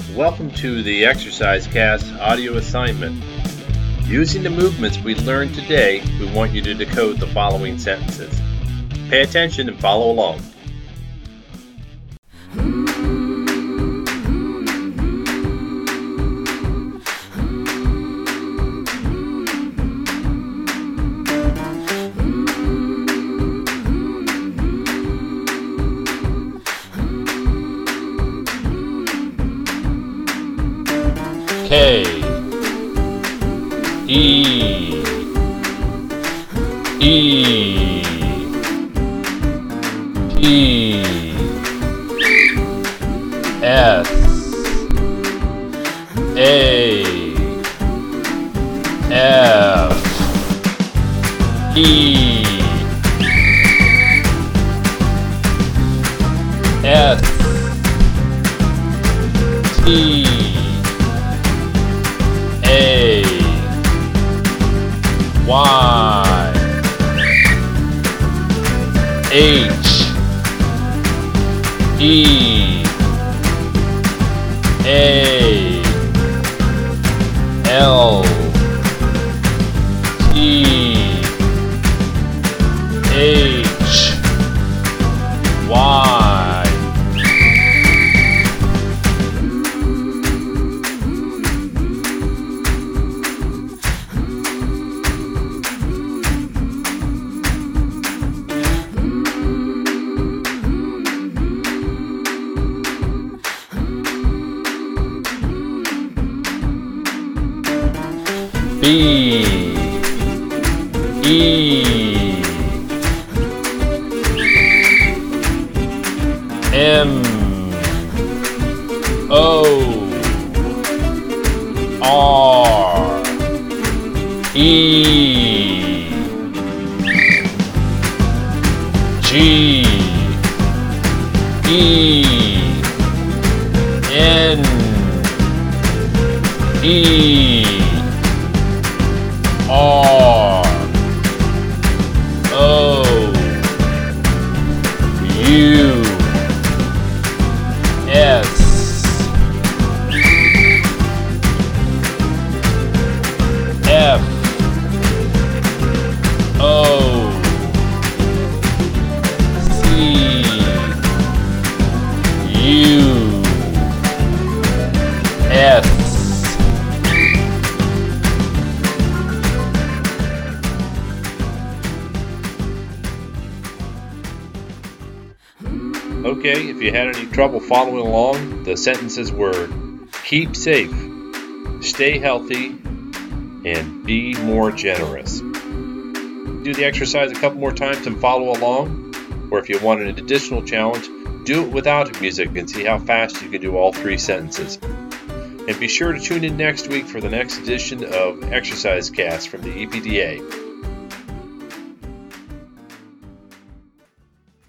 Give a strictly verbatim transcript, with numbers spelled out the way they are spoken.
Welcome to the Exercise Cast audio assignment. Using the movements we learned today, we want you to decode the following sentences. Pay attention and follow along. K E E P S A F E S T A Y H E A L T H Y B E M O R E G E N E R O U S F O C U S Okay, if you had any trouble following along, the sentences were keep safe, stay healthy, and be more generous. Do the exercise a couple more times and follow along, or if you want an additional challenge, do it without music and see how fast you can do all three sentences. And be sure to tune in next week for the next edition of Exercise Cast from the E P D A.